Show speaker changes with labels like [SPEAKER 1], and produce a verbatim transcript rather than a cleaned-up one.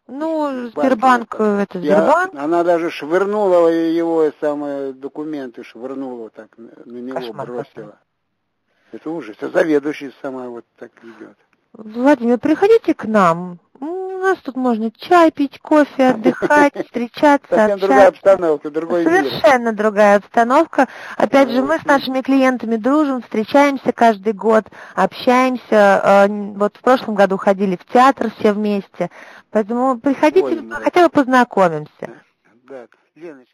[SPEAKER 1] Ну, Сбербанк,
[SPEAKER 2] Сбербанк
[SPEAKER 1] это Сбербанк.
[SPEAKER 2] Я, она даже швырнула его самые документы, швырнула так на, на него,
[SPEAKER 1] Кошмар
[SPEAKER 2] бросила.
[SPEAKER 1] какой.
[SPEAKER 2] Это ужас. А заведующий сама вот так ведет.
[SPEAKER 1] Владимир, приходите к нам. У нас тут можно чай пить, кофе, отдыхать, встречаться,
[SPEAKER 2] Совсем другая
[SPEAKER 1] общаться.
[SPEAKER 2] обстановка, другой мир.
[SPEAKER 1] Совершенно другая обстановка. Опять же, мы с нашими клиентами дружим, встречаемся каждый год, общаемся. Вот в прошлом году ходили в театр все вместе. Поэтому приходите,
[SPEAKER 2] Ой,
[SPEAKER 1] хотя бы познакомимся.
[SPEAKER 2] Да, Леночка.